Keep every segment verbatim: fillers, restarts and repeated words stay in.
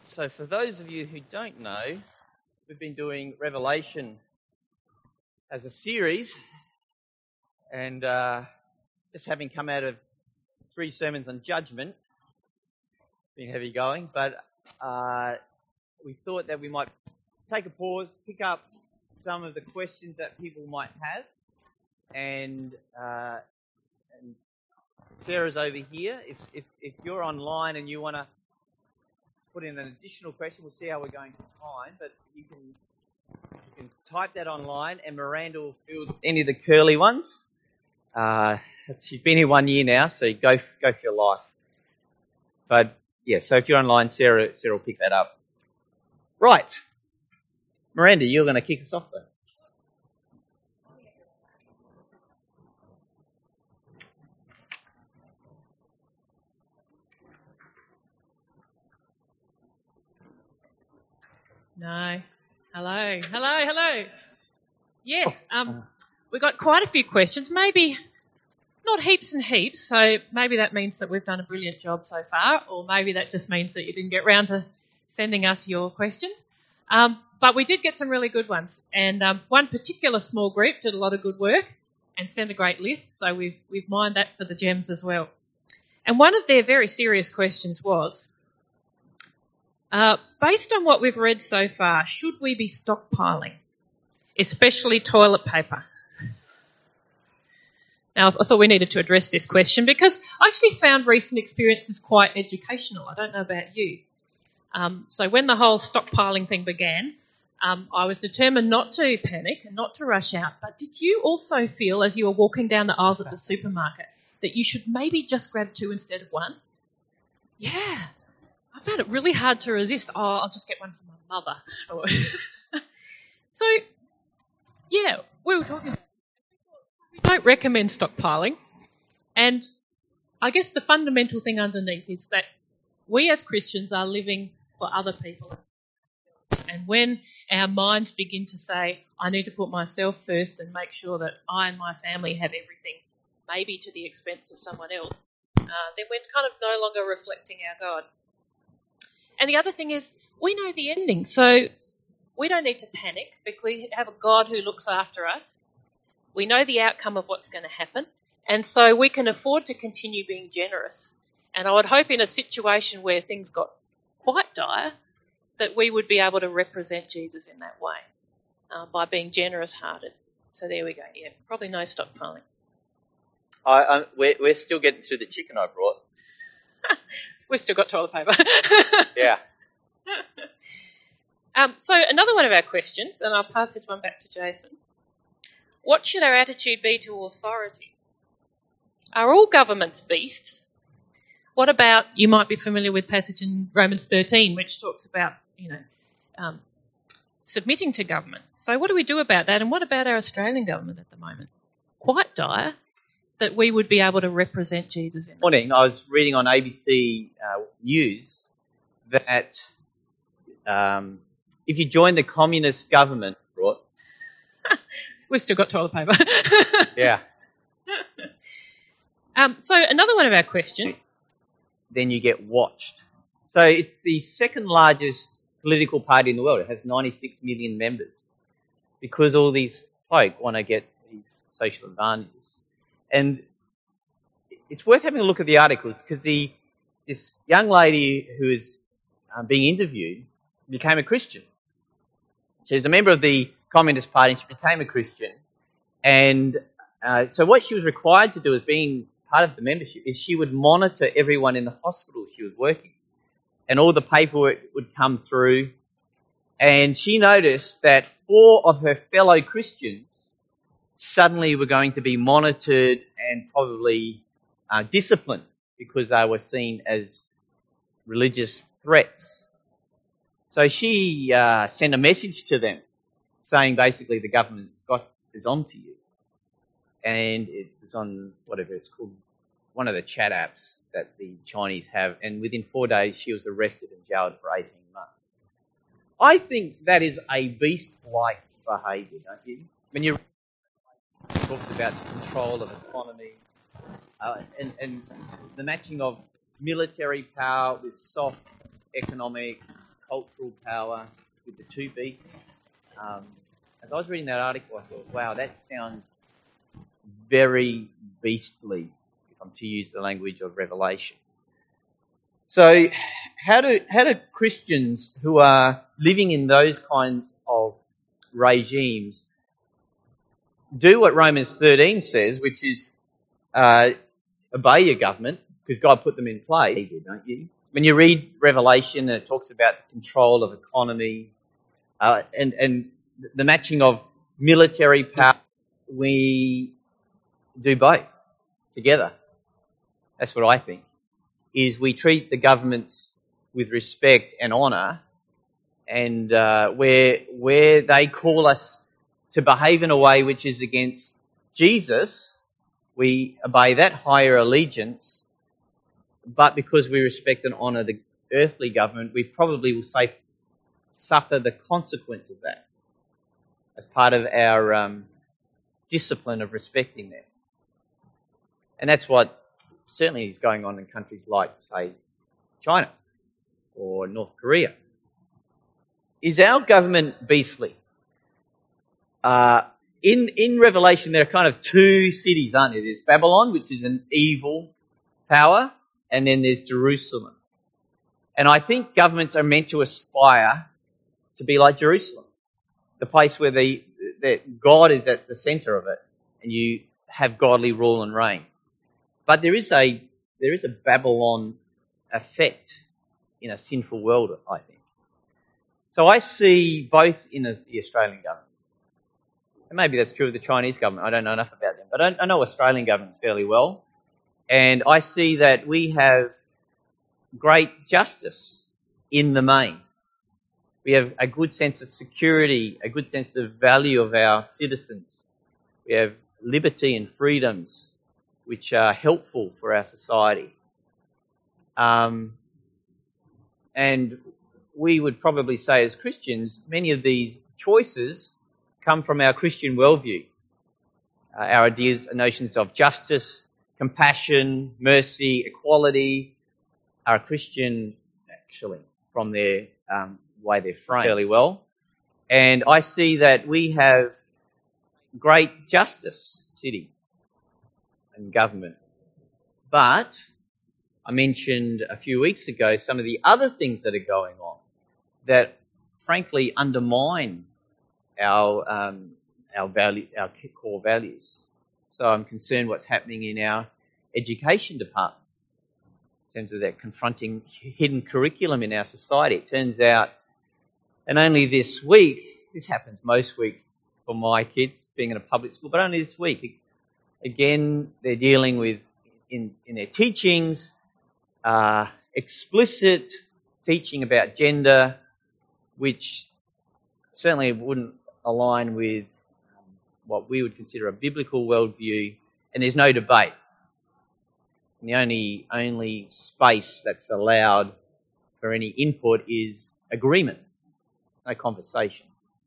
So for those of you who don't know, we've been doing Revelation as a series, and uh, just having come out of three sermons on judgment, been heavy going, but uh, we thought that we might take a pause, pick up some of the questions that people might have, and, uh, and Sarah's over here. If, if, if you're online and you want to put in an additional question, we'll see how we're going for time, but you can you can type that online, and Miranda will field any of the curly ones. Uh, she's been here one year now, so go go for your life. But yeah, so if you're online, Sarah Sarah will pick that up. Right, Miranda, you're going to kick us off though. No. Hello. Hello. Hello. Yes. Um, we got quite a few questions. Maybe not heaps and heaps. So maybe that means that we've done a brilliant job so far, or maybe that just means that you didn't get round to sending us your questions. Um, but we did get some really good ones, and um, one particular small group did a lot of good work and sent a great list. So we've we've mined that for the gems as well. And one of their very serious questions was, Uh, based on what we've read so far, should we be stockpiling, especially toilet paper? Now, I thought we needed to address this question because I actually found recent experiences quite educational. I don't know about you. Um, so when the whole stockpiling thing began, um, I was determined not to panic and not to rush out. But did you also feel, as you were walking down the aisles at the supermarket, that you should maybe just grab two instead of one? Yeah. I found it really hard to resist. Oh, I'll just get one for my mother. So, yeah, we were talking about it. We don't recommend stockpiling. And I guess the fundamental thing underneath is that we as Christians are living for other people. And when our minds begin to say, I need to put myself first and make sure that I and my family have everything, maybe to the expense of someone else, uh, then we're kind of no longer reflecting our God. And the other thing is, we know the ending, so we don't need to panic because we have a God who looks after us. We know the outcome of what's going to happen, and so we can afford to continue being generous. And I would hope in a situation where things got quite dire that we would be able to represent Jesus in that way uh, by being generous-hearted. So there we go, yeah, probably no stockpiling. I, I, we're, we're still getting through the chicken I brought. We've still got toilet paper. Yeah. Um, so another one of our questions, and I'll pass this one back to Jason. What should our attitude be to authority? Are all governments beasts? What about, you might be familiar with passage in Romans thirteen, which talks about, you know, um, submitting to government. So what do we do about that? And what about our Australian government at the moment? Quite dire. That we would be able to represent Jesus in that. Morning, I was reading on A B C uh, News that um, if you join the communist government, right? We've still got toilet paper. Yeah. Um, so another one of our questions. Then you get watched. So it's the second largest political party in the world. It has ninety-six million members because all these folk want to get these social advantages. And it's worth having a look at the articles because the this young lady who is um, being interviewed became a Christian. She was a member of the Communist Party and she became a Christian. And uh, so what she was required to do as being part of the membership is she would monitor everyone in the hospital she was working. And all the paperwork would come through. And she noticed that four of her fellow Christians suddenly were going to be monitored and probably uh, disciplined because they were seen as religious threats. So she uh, sent a message to them saying basically the government's got is onto you. And it was on whatever it's called, one of the chat apps that the Chinese have. And within four days she was arrested and jailed for eighteen months. I think that is a beast-like behaviour, don't you? When you talks about control of economy uh, and, and the matching of military power with soft economic cultural power with the two beasts. Um, as I was reading that article, I thought, wow, that sounds very beastly, if I'm to use the language of Revelation. So how do how do Christians who are living in those kinds of regimes do what Romans thirteen says, which is uh, obey your government, because God put them in place, don't you? When you read Revelation, it talks about the control of economy uh, and, and the matching of military power. We do both together. That's what I think. Is we treat the governments with respect and honour, and uh, where where they call us to behave in a way which is against Jesus, we obey that higher allegiance. But because we respect and honour the earthly government, we probably will say, suffer the consequence of that as part of our um, discipline of respecting them. And that's what certainly is going on in countries like, say, China or North Korea. Is our government beastly? Uh, in, in Revelation, there are kind of two cities, aren't there? There's Babylon, which is an evil power, and then there's Jerusalem. And I think governments are meant to aspire to be like Jerusalem, the place where the, the God is at the centre of it, and you have godly rule and reign. But there is a there is a Babylon effect in a sinful world, I think. So I see both in a, the Australian government. And maybe that's true of the Chinese government. I don't know enough about them. But I, I know Australian government fairly well. And I see that we have great justice in the main. We have a good sense of security, a good sense of value of our citizens. We have liberty and freedoms which are helpful for our society. Um, and we would probably say as Christians, many of these choices come from our Christian worldview. Uh, our ideas and notions of justice, compassion, mercy, equality are Christian, actually, from their um, way they're framed fairly well. And I see that we have great justice city and government. But I mentioned a few weeks ago some of the other things that are going on that frankly undermine our um, our value, our core values. So I'm concerned what's happening in our education department in terms of that confronting hidden curriculum in our society. It turns out, and only this week, this happens most weeks for my kids being in a public school, but only this week, again, they're dealing with, in, in their teachings, uh, explicit teaching about gender, which certainly wouldn't align with um, what we would consider a biblical worldview, and there's no debate. And the only only space that's allowed for any input is agreement, no conversation.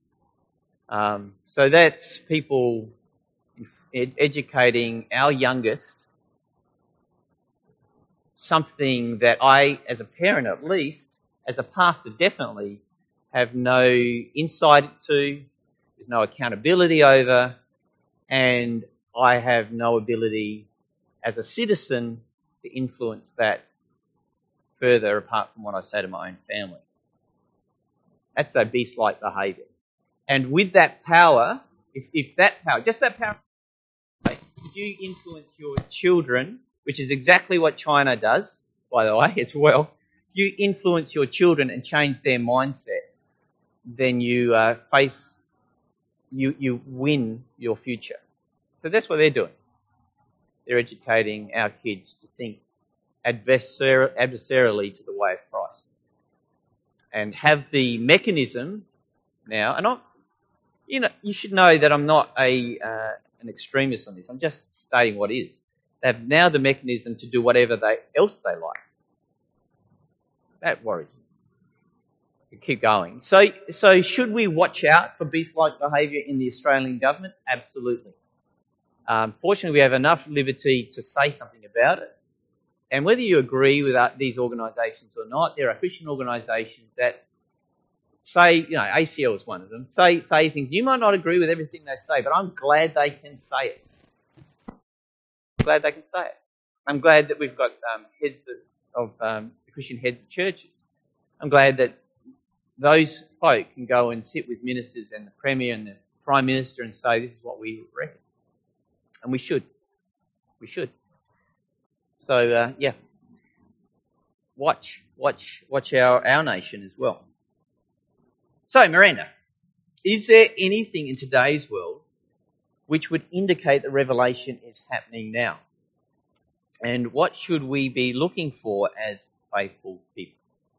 Um, so that's people ed- educating our youngest something that I, as a parent at least, as a pastor definitely, have no insight to, there's no accountability over, and I have no ability as a citizen to influence that further apart from what I say to my own family. That's a beast-like behaviour. And with that power, if, if that power, just that power, if you influence your children, which is exactly what China does, by the way, as well, you influence your children and change their mindset, then you uh, face, you you win your future. So that's what they're doing. They're educating our kids to think adversar- adversarially to the way of Christ, and have the mechanism now. And I, you know, you should know that I'm not a uh, an extremist on this. I'm just stating what is. They have now the mechanism to do whatever they else they like. That worries me. We keep going. So, so should we watch out for beast-like behaviour in the Australian government? Absolutely. Um, fortunately, we have enough liberty to say something about it. And whether you agree with these organisations or not, there are Christian organisations that say, you know, A C L is one of them, say say things. You might not agree with everything they say, but I'm glad they can say it. I'm glad they can say it. I'm glad that we've got um, heads of, of um, Christian heads of churches. I'm glad that those folk can go and sit with ministers and the Premier and the Prime Minister and say, this is what we reckon. And we should. We should. So, uh, yeah. Watch, watch, watch our, our nation as well. So, Miranda, is there anything in today's world which would indicate that Revelation is happening now? And what should we be looking for as faithful people?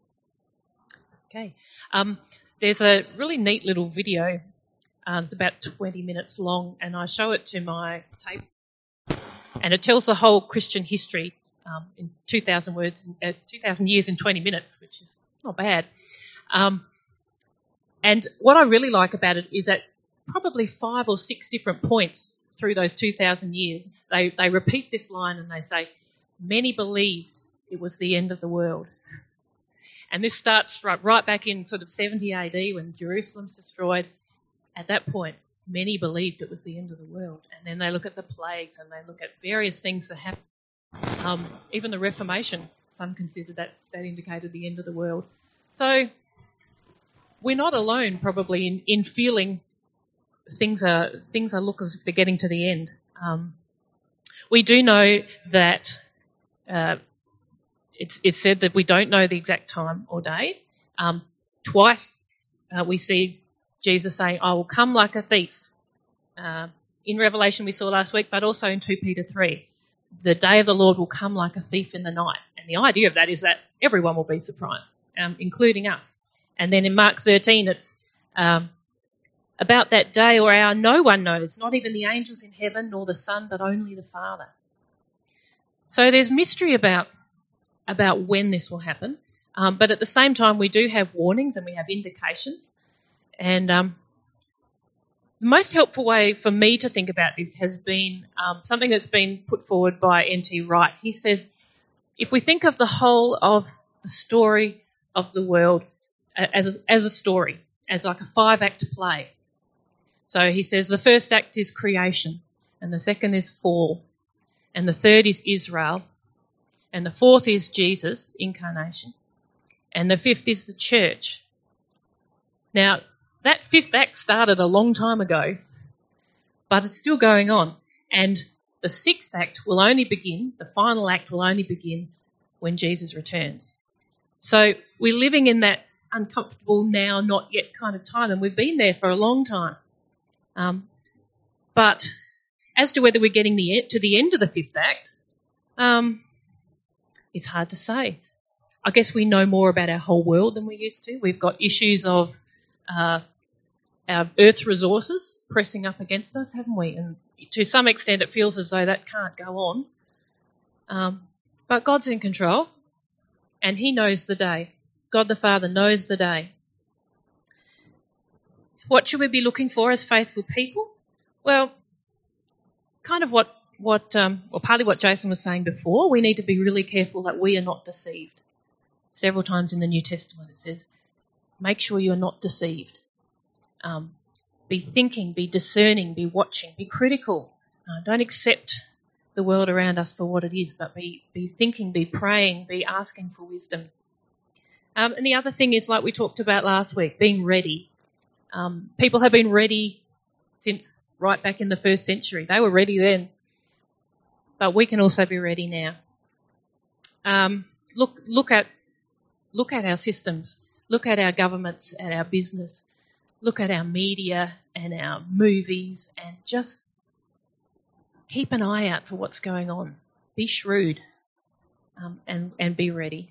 Okay. Um, there's a really neat little video. Uh, it's about twenty minutes long, and I show it to my tape. And it tells the whole Christian history um, in two thousand words, uh, two thousand years in twenty minutes, which is not bad. Um, and what I really like about it is that probably five or six different points through those two thousand years, they, they repeat this line and they say, many believed it was the end of the world. And this starts right, right back in sort of seventy A D when Jerusalem's destroyed. At that point, many believed it was the end of the world. And then they look at the plagues and they look at various things that happened. Um, even the Reformation, some considered that that indicated the end of the world. So we're not alone probably in, in feeling things are things are look as if they're getting to the end. Um, we do know that uh, it's, it's said that we don't know the exact time or day. Um, twice uh, we see Jesus saying, I will come like a thief. Uh, in Revelation we saw last week, but also in Second Peter three. The day of the Lord will come like a thief in the night. And the idea of that is that everyone will be surprised, um, including us. And then in Mark thirteen, it's um, about that day or hour no one knows, not even the angels in heaven nor the Son, but only the Father. So there's mystery about, about when this will happen. Um, but at the same time, we do have warnings and we have indications. And um, the most helpful way for me to think about this has been um, something that's been put forward by N T Wright. He says, if we think of the whole of the story of the world as a, as a story, as like a five-act play. So he says the first act is creation, and the second is fall, and the third is Israel, and the fourth is Jesus, incarnation, and the fifth is the church. Now, that fifth act started a long time ago, but it's still going on. And the sixth act will only begin, the final act will only begin when Jesus returns. So we're living in that uncomfortable now, not yet kind of time, and we've been there for a long time. Um, but as to whether we're getting the, to the end of the fifth act, um, it's hard to say. I guess we know more about our whole world than we used to. We've got issues of uh, our Earth's resources pressing up against us, haven't we? And to some extent it feels as though that can't go on. Um, but God's in control, and he knows the day. God the Father knows the day. What should we be looking for as faithful people? Well, kind of what, what um, well, partly what Jason was saying before. We need to be really careful that we are not deceived. Several times in the New Testament it says, make sure you're not deceived. Um, be thinking, be discerning, be watching, be critical. Uh, don't accept the world around us for what it is, but be, be thinking, be praying, be asking for wisdom. Um, and the other thing is, like we talked about last week, being ready. Um, people have been ready since right back in the first century. They were ready then. But we can also be ready now. Um, look, look at, look at our systems. Look at our governments and our business. Look at our media and our movies, and just keep an eye out for what's going on. Be shrewd, um, and, and be ready.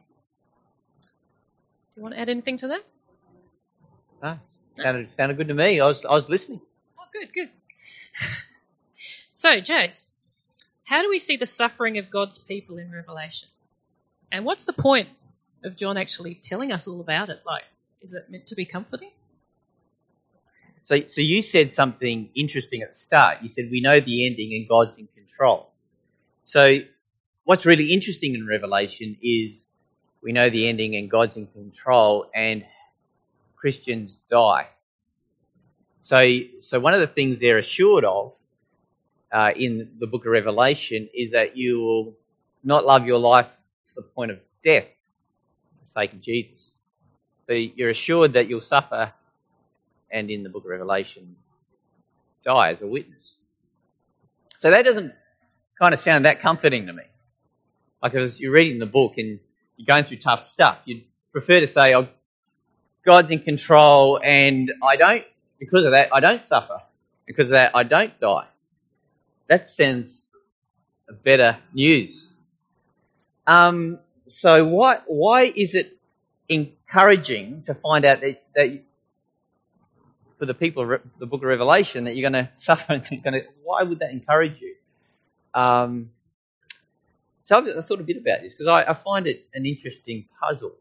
Do you want to add anything to that? No, sounded, sounded good to me. I was, I was listening. Oh, good, good. So, Jace, how do we see the suffering of God's people in Revelation? And what's the point of John actually telling us all about it? Like, is it meant to be comforting? So, so you said something interesting at the start. You said we know the ending and God's in control. So what's really interesting in Revelation is we know the ending and God's in control, and Christians die. So, so one of the things they're assured of uh, in the book of Revelation is that you will not love your life to the point of death for the sake of Jesus. So you're assured that you'll suffer and in the book of Revelation die as a witness. So that doesn't kind of sound that comforting to me. Like as you're reading the book and you're going through tough stuff, you'd prefer to say, oh, God's in control and I don't, because of that, I don't suffer. Because of that, I don't die. That sounds better news. Um, so why, why is it encouraging to find out that, that for the people of the book of Revelation that you're going to suffer and you're going to, why would that encourage you? Um, so I've, I thought a bit about this because I, I find it an interesting puzzle.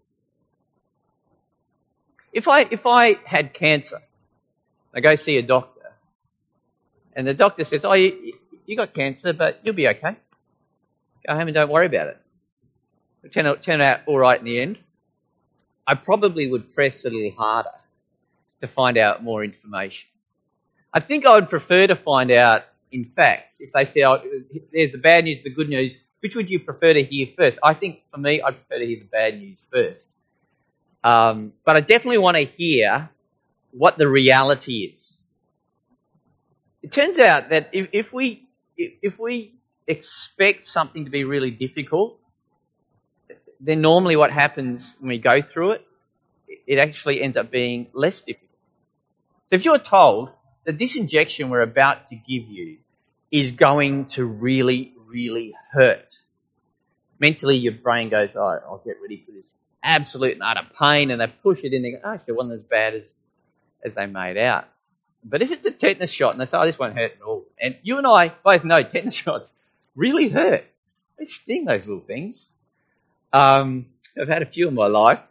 If I if I had cancer, I go see a doctor, and the doctor says, "Oh, you, you got cancer, but you'll be okay. Go home and don't worry about it. It'll turn out, turn out all right in the end." I probably would press a little harder to find out more information. I think I would prefer to find out, in fact, if they say, oh, there's the bad news, the good news, which would you prefer to hear first? I think, for me, I'd prefer to hear the bad news first. Um, but I definitely want to hear what the reality is. It turns out that if, if we if, if we expect something to be really difficult, then normally what happens when we go through it, it actually ends up being less difficult. So if you're told that this injection we're about to give you is going to really, really hurt, mentally your brain goes, oh, I'll get ready for this absolute and utter pain, and they push it in, they go, oh, it wasn't as bad as, as they made out. But if it's a tetanus shot and they say, oh, this won't hurt at all, and you and I both know tetanus shots really hurt. They sting, those little things. Um, I've had a few in my life.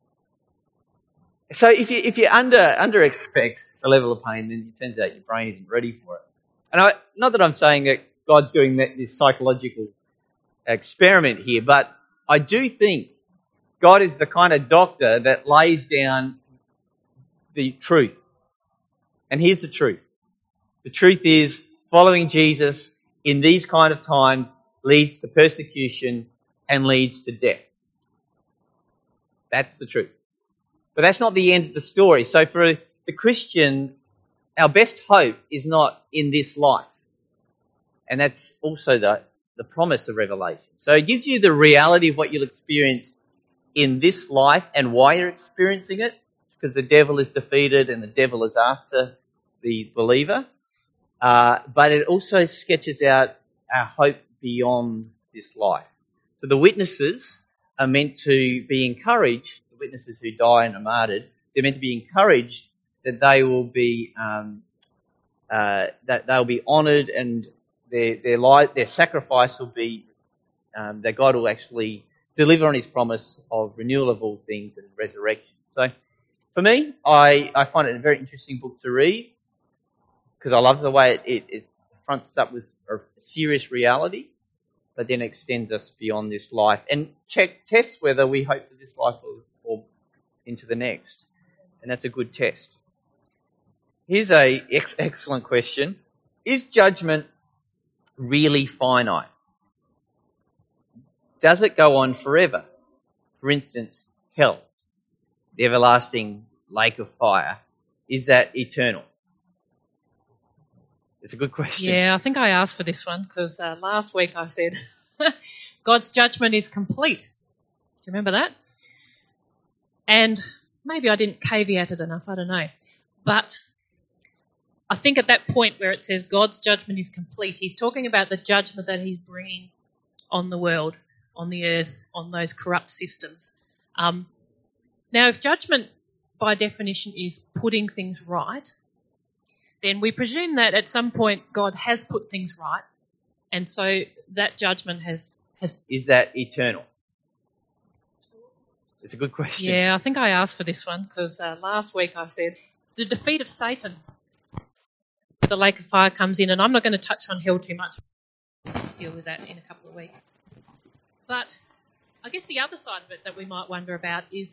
So if you if you under under expect a level of pain, then it turns out your brain isn't ready for it. And I, not that I'm saying that God's doing that, this psychological experiment here, but I do think God is the kind of doctor that lays down the truth. And here's the truth. The truth is following Jesus in these kind of times leads to persecution and leads to death. That's the truth. But that's not the end of the story. So for the Christian, our best hope is not in this life. And that's also the, the promise of Revelation. So it gives you the reality of what you'll experience in this life and why you're experiencing it, because the devil is defeated and the devil is after the believer. Uh, but it also sketches out our hope beyond this life. So the witnesses are meant to be encouraged, the witnesses who die and are martyred, they're meant to be encouraged that they will be um, uh, that they'll be honoured and their their life, their sacrifice will be um, that God will actually deliver on His promise of renewal of all things and resurrection. So, for me, I, I find it a very interesting book to read because I love the way it, it, it fronts us up with a serious reality, but then extends us beyond this life and check tests whether we hope for this life or, or into the next. And that's a good test. Here's a ex- excellent question. Is judgment really finite? Does it go on forever? For instance, hell, the everlasting lake of fire, is that eternal? It's a good question. Yeah, I think I asked for this one because uh, last week I said God's judgment is complete. Do you remember that? And maybe I didn't caveat it enough, I don't know. But I think at that point where it says God's judgment is complete, He's talking about the judgment that He's bringing on the world, on the earth, on those corrupt systems. Um, now, if judgment by definition is putting things right, then we presume that at some point God has put things right, and so that judgment has... has Is that eternal? It's a good question. Yeah, I think I asked for this one because uh, last week I said the defeat of Satan, the lake of fire comes in, and I'm not going to touch on hell too much. I'll deal with that in a couple of weeks. But I guess the other side of it that we might wonder about is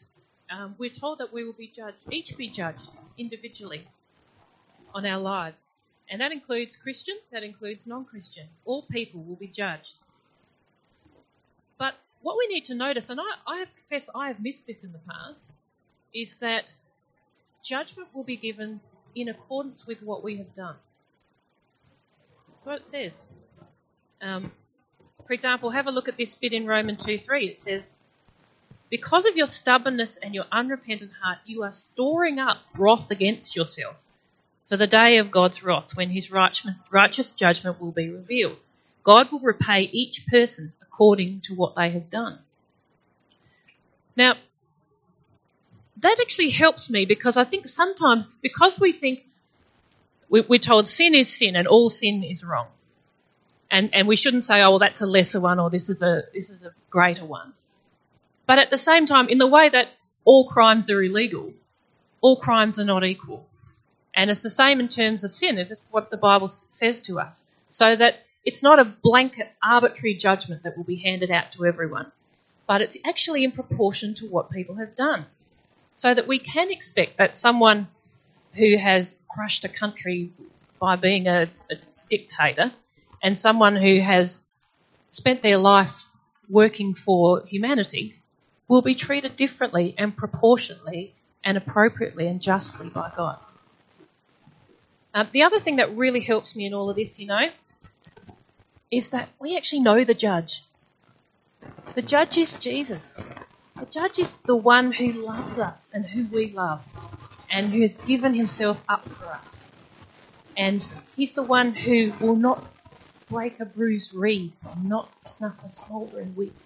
um, we're told that we will be judged, each be judged individually on our lives. And that includes Christians, that includes non-Christians. All people will be judged. But what we need to notice, and I, I confess I have missed this in the past, is that judgment will be given in accordance with what we have done. That's what it says. Um, for example, have a look at this bit in Romans two three. It says, because of your stubbornness and your unrepentant heart, you are storing up wrath against yourself for the day of God's wrath, when his righteous, righteous judgment will be revealed. God will repay each person according to what they have done. Now, that actually helps me, because I think sometimes, because we think we're told sin is sin and all sin is wrong, and and we shouldn't say, oh, well, that's a lesser one or this is a this is a greater one. But at the same time, in the way that all crimes are illegal, all crimes are not equal. And it's the same in terms of sin. It's just what the Bible says to us. So that it's not a blanket arbitrary judgment that will be handed out to everyone, but it's actually in proportion to what people have done. So that we can expect that someone who has crushed a country by being a, a dictator, and someone who has spent their life working for humanity will be treated differently and proportionately and appropriately and justly by God. Um, the other thing that really helps me in all of this, you know, is that we actually know the judge. The judge is Jesus. The judge is the one who loves us and who we love and who has given himself up for us. And he's the one who will not break a bruised reed, not snuff a smouldering wick.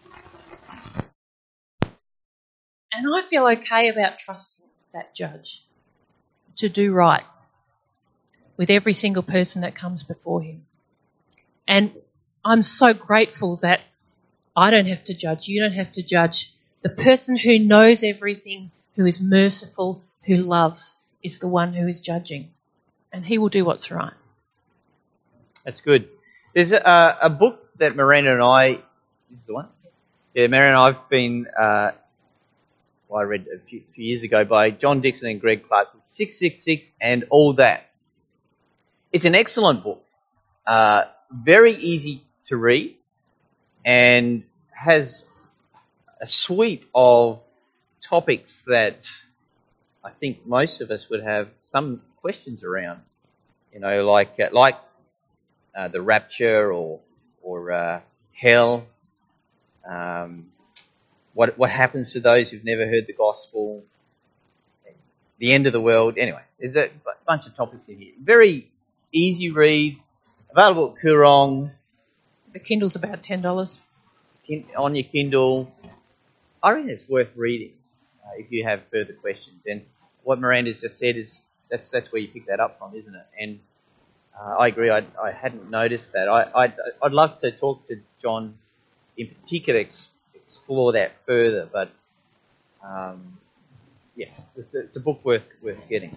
And I feel okay about trusting that judge to do right with every single person that comes before him. And I'm so grateful that I don't have to judge, you don't have to judge. The person who knows everything, who is merciful, who loves, is the one who is judging. And he will do what's right. That's good. There's a, a book that Miranda and I, this is the one? Yeah, Miranda and I have been, uh, well, I read a few, few years ago by John Dixon and Greg Clark, six six six and All That. It's an excellent book, uh, very easy to read, and has a suite of topics that I think most of us would have some questions around. You know, like uh, like uh, the rapture or or uh, hell. Um, what what happens to those who've never heard the gospel? The end of the world. Anyway, there's a bunch of topics in here. Very easy read, available at Koorong. The Kindle's about ten dollars. On your Kindle. I reckon it's worth reading uh, if you have further questions. And what Miranda's just said is that's that's where you pick that up from, isn't it? And uh, I agree. I I hadn't noticed that. I I'd, I'd love to talk to John in particular, ex- explore that further. But um, yeah, it's, it's a book worth worth getting.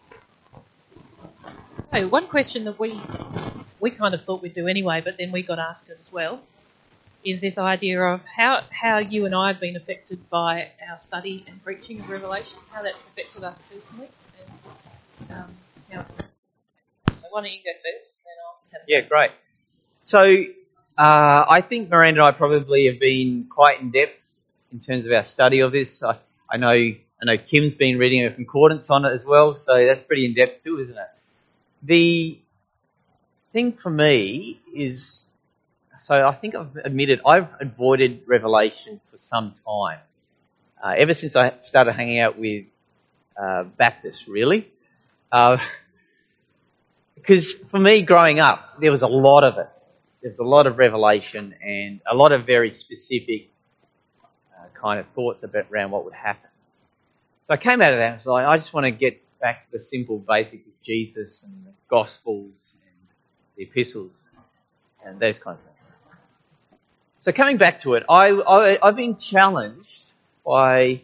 Oh, one question that we we kind of thought we'd do anyway, but then we got asked it as well, is this idea of how, how you and I have been affected by our study and preaching of Revelation, how that's affected us personally. And, um, how, so why don't you go first, and then I'll have Yeah, great. So uh, I think Miranda and I probably have been quite in depth in terms of our study of this. I, I know I know Kim's been reading a concordance on it as well, so that's pretty in depth too, isn't it? The thing for me is, so I think I've admitted I've avoided Revelation for some time. Uh, ever since I started hanging out with uh, Baptists, really. Uh, because for me, growing up, there was a lot of it. There was a lot of Revelation and a lot of very specific uh, kind of thoughts about around what would happen. So I came out of that and was like, I just want to get back to the simple basics of Jesus and the Gospels and the epistles and those kinds of things. So coming back to it, I, I, I've been challenged by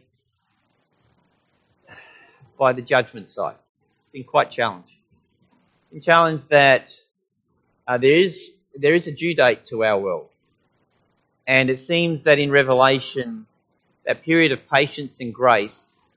by the judgment side. Been quite challenged. Been challenged that uh, there is there is a due date to our world, and it seems that in Revelation, that period of patience and grace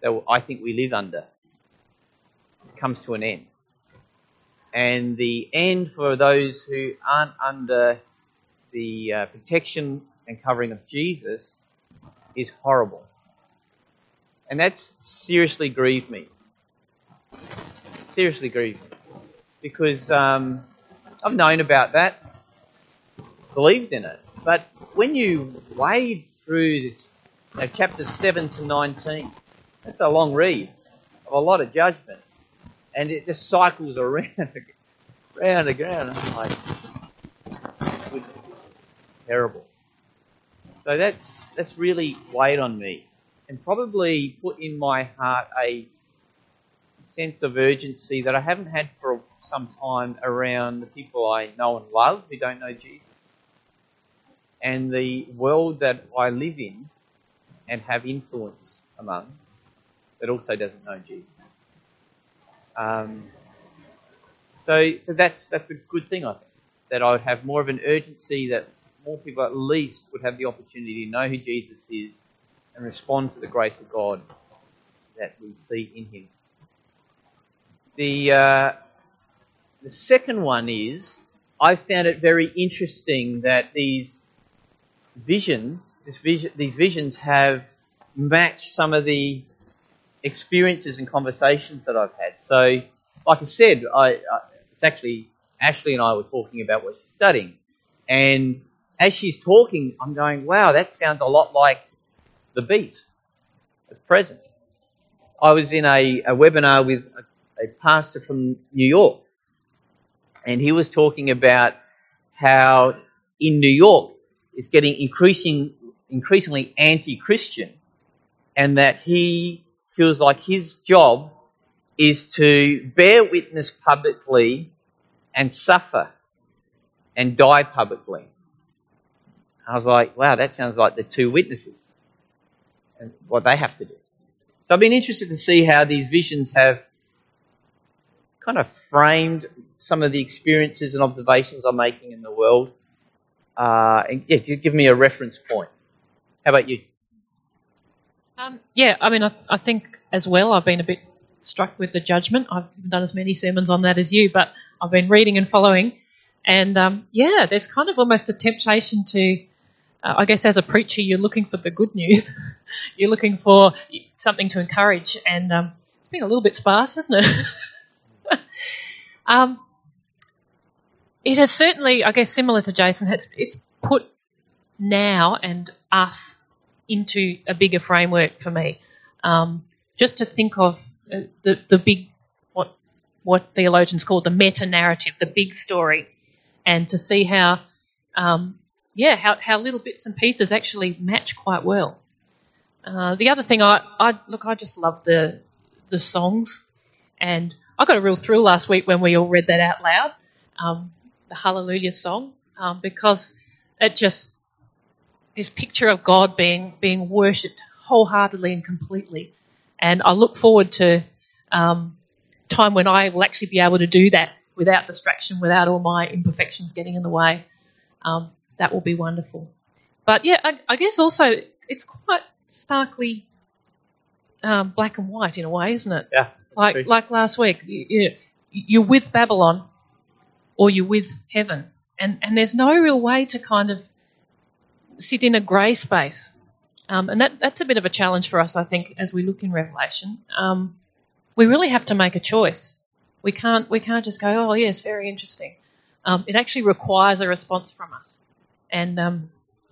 that I think we live under comes to an end. And the end for those who aren't under the uh, protection and covering of Jesus is horrible. And that's seriously grieved me. Seriously grieved me. Because um, I've known about that, believed in it. But when you wade through this, you know, chapters seven to nineteen, that's a long read of a lot of judgment. And it just cycles around, round and round. I'm like, terrible. So that's that's really weighed on me, and probably put in my heart a sense of urgency that I haven't had for some time around the people I know and love who don't know Jesus, and the world that I live in and have influence among that also doesn't know Jesus. Um, so, so that's that's a good thing, I think, that I would have more of an urgency that more people at least would have the opportunity to know who Jesus is and respond to the grace of God that we see in him. The uh, the second one is, I found it very interesting that these visions, this vision, these visions have matched some of the experiences and conversations that I've had. So, like I said, I, I, it's actually Ashley and I were talking about what she's studying, and as she's talking, I'm going, wow, that sounds a lot like the beast that's present. I was in a, a webinar with a, a pastor from New York, and he was talking about how in New York it's getting increasing, increasingly anti-Christian, and that he feels like his job is to bear witness publicly and suffer and die publicly. I was like, wow, that sounds like the two witnesses and what they have to do. So I've been interested to see how these visions have kind of framed some of the experiences and observations I'm making in the world. Uh, and yeah, give me a reference point. How about you? Um, yeah, I mean, I, I think as well I've been a bit struck with the judgment. I've done as many sermons on that as you, but I've been reading and following. And, um, yeah, there's kind of almost a temptation to, uh, I guess as a preacher, you're looking for the good news. You're looking for something to encourage. And um, it's been a little bit sparse, hasn't it? um, it has certainly, I guess, similar to Jason, it's, it's put now and us into a bigger framework for me. Um, just to think of uh, the, the big, what what theologians call the meta-narrative, the big story, and to see how, um, yeah, how, how little bits and pieces actually match quite well. Uh, the other thing, I, I look, I just love the the songs, and I got a real thrill last week when we all read that out loud, um, the Hallelujah song, um, because it just, this picture of God being being worshipped wholeheartedly and completely. And I look forward to um, time when I will actually be able to do that without distraction, without all my imperfections getting in the way. Um, that will be wonderful. But yeah, I, I guess also it's quite starkly um, black and white in a way, isn't it? Yeah. Like true. like last week, you, you, you're with Babylon or you're with heaven, and and there's no real way to kind of sit in a grey space. Um, and that, that's a bit of a challenge for us, I think, as we look in Revelation. Um, we really have to make a choice. We can't we can't just go, oh, yes, very interesting. Um, it actually requires a response from us. And, um,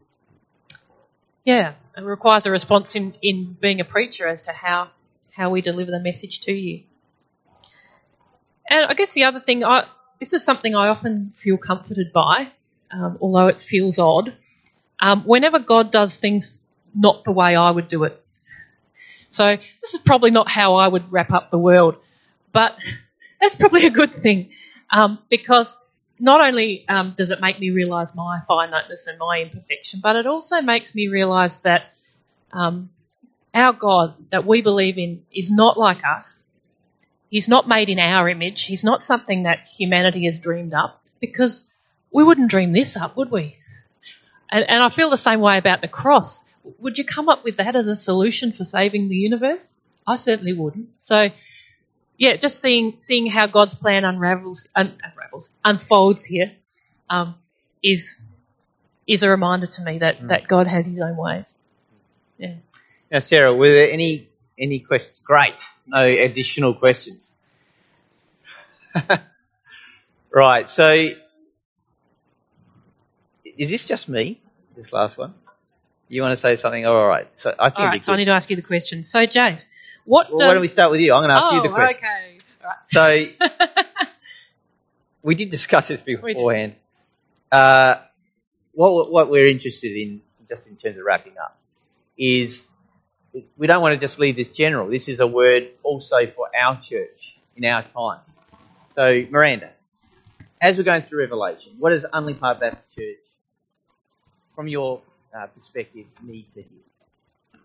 yeah, it requires a response in, in being a preacher as to how, how we deliver the message to you. And I guess the other thing, I, this is something I often feel comforted by, um, although it feels odd. Um, whenever God does things not the way I would do it. So this is probably not how I would wrap up the world, but that's probably a good thing, um, because not only um, does it make me realise my finiteness and my imperfection, but it also makes me realise that um, our God that we believe in is not like us. He's not made in our image. He's not something that humanity has dreamed up, because we wouldn't dream this up, would we? And, and I feel the same way about the cross. Would you come up with that as a solution for saving the universe? I certainly wouldn't. So, yeah, just seeing seeing how God's plan unravels, un, unravels unfolds here um, is is a reminder to me that, mm. that God has his own ways. Yeah. Now, Sarah, were there any any questions? Great. No additional questions. Right. So, is this just me? This last one. You want to say something? Oh, all right. So I think. All right. So I need to ask you the question. So, Jace, what well, does? Why don't we start with you? I'm going to ask oh, you the question. Okay. All right. So we did discuss this beforehand. Uh, what what we're interested in, just in terms of wrapping up, is we don't want to just leave this general. This is a word also for our church in our time. So, Miranda, as we're going through Revelation, what does Unley Park Baptist Church, from your uh, perspective, need to hear?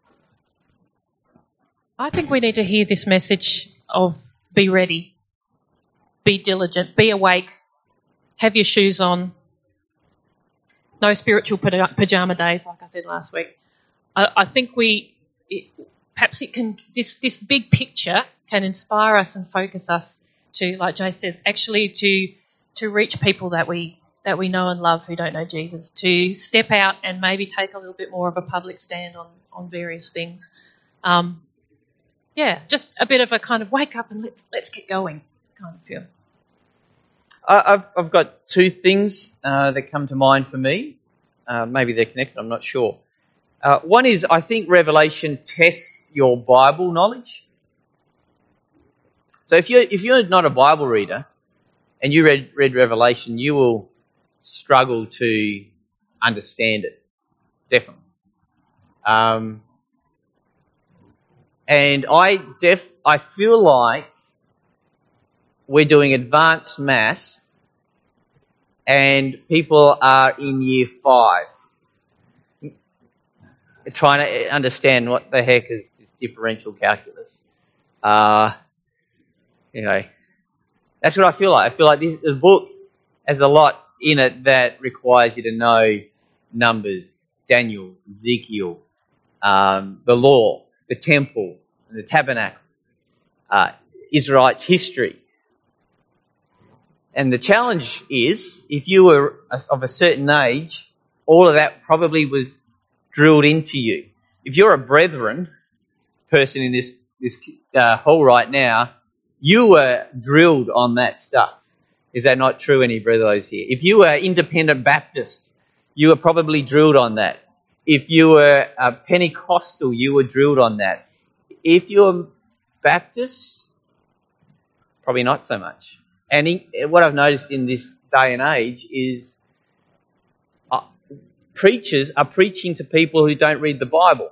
I think we need to hear this message of be ready, be diligent, be awake, have your shoes on, no spiritual pyjama days, like I said last week. I, I think we, it, perhaps it can, this, this big picture can inspire us and focus us to, like Jay says, actually to to reach people that we that we know and love who don't know Jesus, to step out and maybe take a little bit more of a public stand on, on various things. Um, yeah, just a bit of a kind of wake up and let's let's get going kind of feel. I've I've got two things uh, that come to mind for me. Uh, maybe they're connected. I'm not sure. Uh, one is I think Revelation tests your Bible knowledge. So if you're if you're not a Bible reader and you read read Revelation, you will struggle to understand it, definitely. Um, and I def I feel like we're doing advanced maths, and people are in year five trying to understand what the heck is, is differential calculus. Uh, you know, that's what I feel like. I feel like this, this book has a lot in it that requires you to know numbers, Daniel, Ezekiel, um, the law, the temple, the tabernacle, uh, Israelites' history. And the challenge is, if you were of a certain age, all of that probably was drilled into you. If you're a brethren person in this this uh, hall right now, you were drilled on that stuff. Is that not true, any brothers here? If you were independent Baptist, you were probably drilled on that. If you were a Pentecostal, you were drilled on that. If you're Baptist, probably not so much. And in, what I've noticed in this day and age is uh, preachers are preaching to people who don't read the Bible.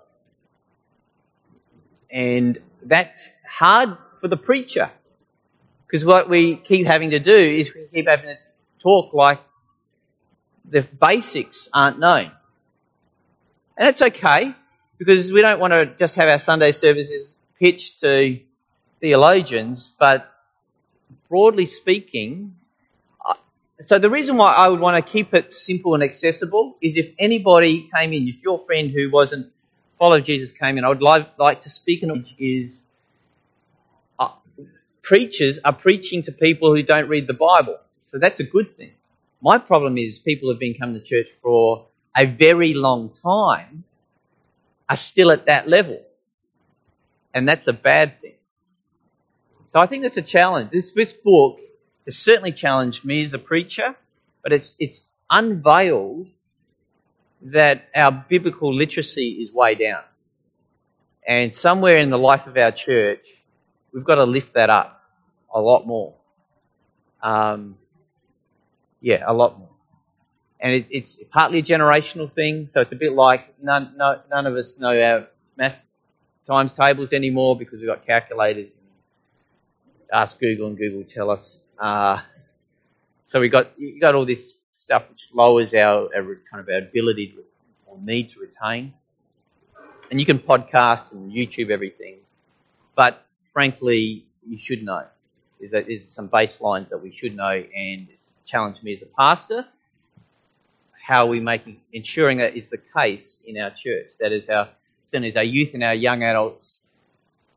And that's hard for the preacher, because what we keep having to do is we keep having to talk like the basics aren't known. And that's okay, because we don't want to just have our Sunday services pitched to theologians, but broadly speaking, so the reason why I would want to keep it simple and accessible is if anybody came in, if your friend who wasn't followed Jesus came in, I would like, like to speak in is uh, preachers are preaching to people who don't read the Bible. So that's a good thing. My problem is people who've been coming to church for a very long time are still at that level. And that's a bad thing. So I think that's a challenge. This, this book has certainly challenged me as a preacher, but it's it's unveiled that our biblical literacy is way down. And somewhere in the life of our church, we've got to lift that up a lot more. Um, yeah, a lot more. And it, it's partly a generational thing, so it's a bit like none, no, none of us know our math times tables anymore because we've got calculators. Ask Google and Google tell us. Uh, so we got you got all this stuff which lowers our, our kind of our ability to, or need to retain. And you can podcast and YouTube everything, but frankly, you should know. There's, a, there's some baselines that we should know, and it's challenged me as a pastor. How are we making ensuring that is the case in our church? That is our certainly as our youth and our young adults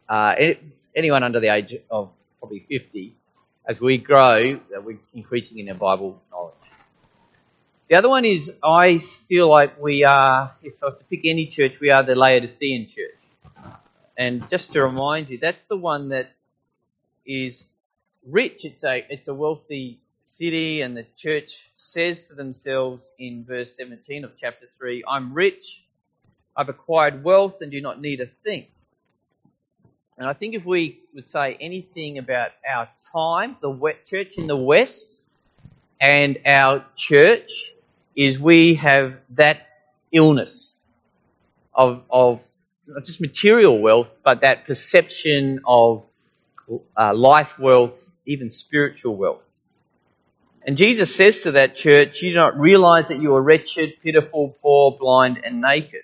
uh, anyone under the age of probably fifty, as we grow, we're increasing in our Bible knowledge. The other one is, I feel like we are, if I was to pick any church, we are the Laodicean church. And just to remind you, that's the one that is rich. It's a, it's a wealthy city, and the church says to themselves in verse seventeen of chapter three, I'm rich, I've acquired wealth and do not need a thing. And I think if we would say anything about our time, the church in the West and our church, is we have that illness of, of not just material wealth, but that perception of uh, life wealth, even spiritual wealth. And Jesus says to that church, you do not realize that you are wretched, pitiful, poor, blind, and naked.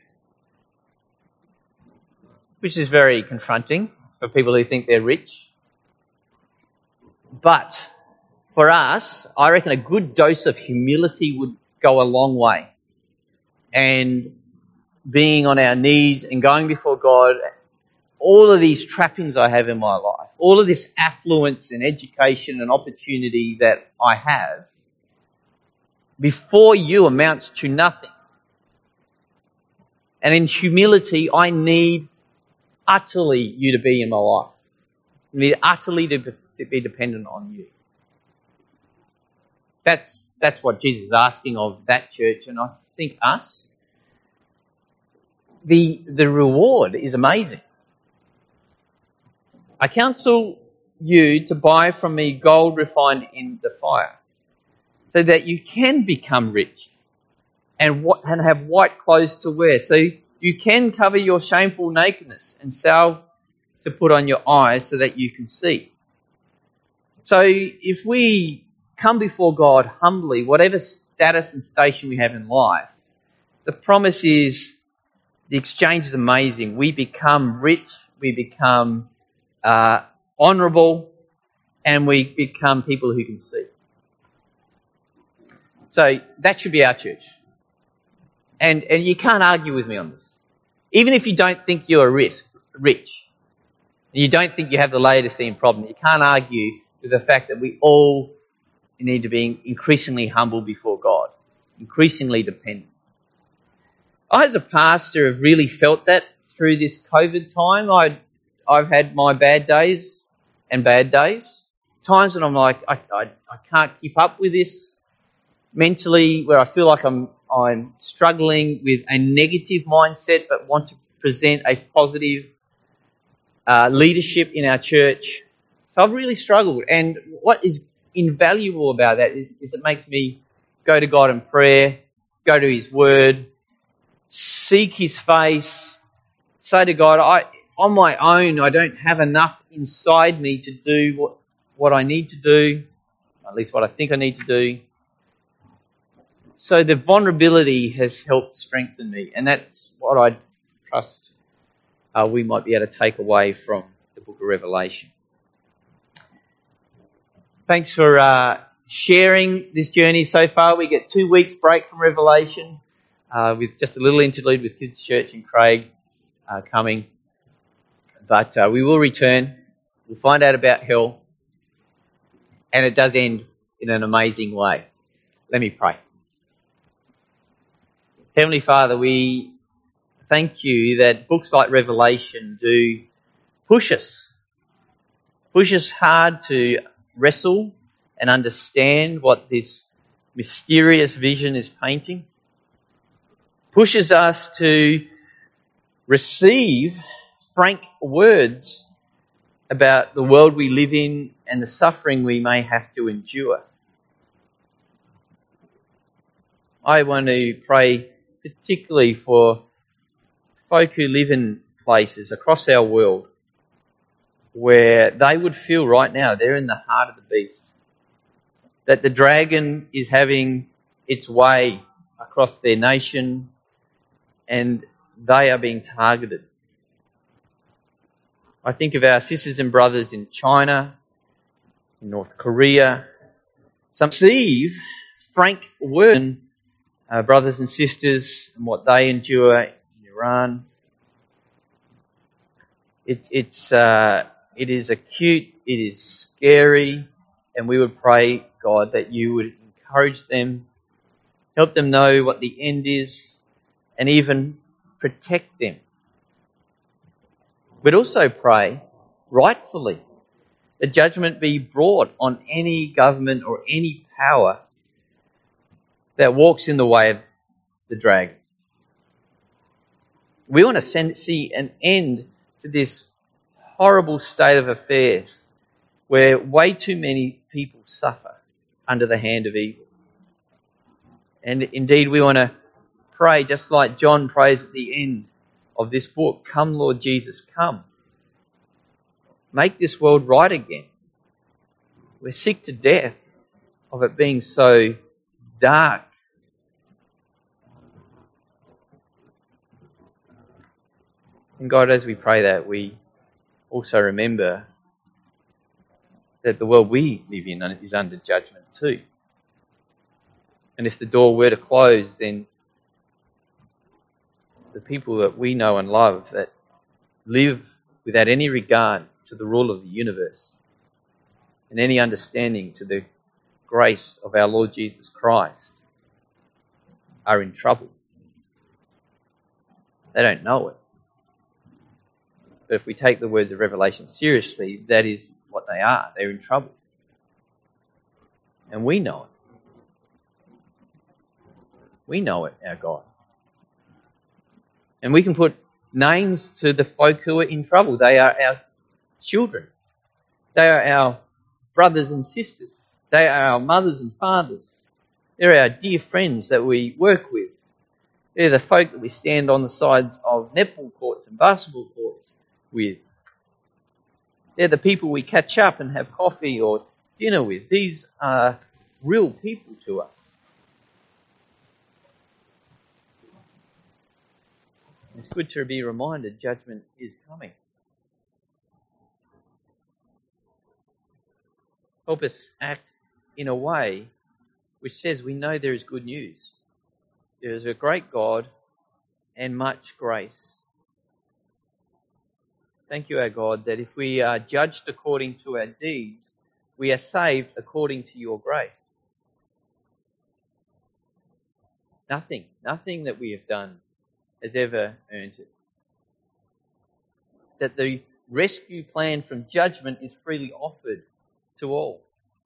Which is very confronting for people who think they're rich. But for us, I reckon a good dose of humility would go a long way. And being on our knees and going before God, all of these trappings I have in my life, all of this affluence and education and opportunity that I have, before you amounts to nothing. And in humility, I need utterly you to be in my life. I need utterly to be dependent on you. That's that's what Jesus is asking of that church, and I think us. The the reward is amazing. I counsel you to buy from me gold refined in the fire, so that you can become rich and what and have white clothes to wear, so you can cover your shameful nakedness, and salve to put on your eyes so that you can see. So if we come before God humbly, whatever status and station we have in life, the promise is, the exchange is amazing. We become rich, we become uh, honourable, and we become people who can see. So that should be our church. And and you can't argue with me on this. Even if you don't think you're rich, rich, and you don't think you have the Laodicean problem, you can't argue with the fact that we all need to be increasingly humble before God, increasingly dependent. I, as a pastor, have really felt that through this COVID time. I, I've had my bad days and bad days, times when I'm like, I, I, I can't keep up with this mentally, where I feel like I'm I'm struggling with a negative mindset, but want to present a positive uh, leadership in our church. So I've really struggled. And what is invaluable about that is, is it makes me go to God in prayer, go to His Word, seek His face, say to God, I on my own, I don't have enough inside me to do what, what I need to do, at least what I think I need to do. So the vulnerability has helped strengthen me, and that's what I trust uh, we might be able to take away from the book of Revelation. Thanks for uh, sharing this journey so far. We get two weeks break from Revelation uh, with just a little interlude with Kids Church and Craig uh, coming. But uh, we will return. We'll find out about hell. And it does end in an amazing way. Let me pray. Heavenly Father, we thank you that books like Revelation do push us, push us hard to wrestle and understand what this mysterious vision is painting, pushes us to receive frank words about the world we live in and the suffering we may have to endure. I want to pray particularly for folk who live in places across our world where they would feel right now they're in the heart of the beast, that the dragon is having its way across their nation and they are being targeted. I think of our sisters and brothers in China, in North Korea, some receive frank word. Uh, brothers and sisters and what they endure in Iran. It, it's, uh, it is acute, it is scary, and we would pray, God, that you would encourage them, help them know what the end is, and even protect them. But also pray, rightfully, that judgment be brought on any government or any power that walks in the way of the dragon. We want to send, see an end to this horrible state of affairs where way too many people suffer under the hand of evil. And indeed, we want to pray, just like John prays at the end of this book, "Come, Lord Jesus, come. Make this world right again." We're sick to death of it being so dark. And God, as we pray that, we also remember that the world we live in is under judgment too. And if the door were to close, then the people that we know and love that live without any regard to the rule of the universe and any understanding to the grace of our Lord Jesus Christ are in trouble. They don't know it. But if we take the words of Revelation seriously, that is what they are. They're in trouble. And we know it. We know it, our God. And we can put names to the folk who are in trouble. They are our children. They are our brothers and sisters. They are our mothers and fathers. They're our dear friends that we work with. They're the folk that we stand on the sides of netball courts and basketball courts with. They're the people we catch up and have coffee or dinner with. These are real people to us. It's good to be reminded judgment is coming. Help us act in a way which says we know there is good news. There is a great God and much grace. Thank you, our God, that if we are judged according to our deeds, we are saved according to your grace. Nothing, nothing that we have done has ever earned it. That the rescue plan from judgment is freely offered to all.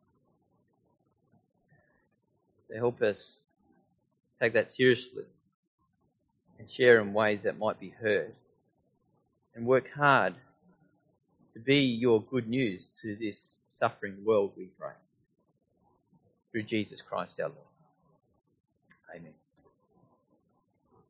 To help us take that seriously and share in ways that might be heard. And work hard to be your good news to this suffering world, we pray. Through Jesus Christ our Lord. Amen.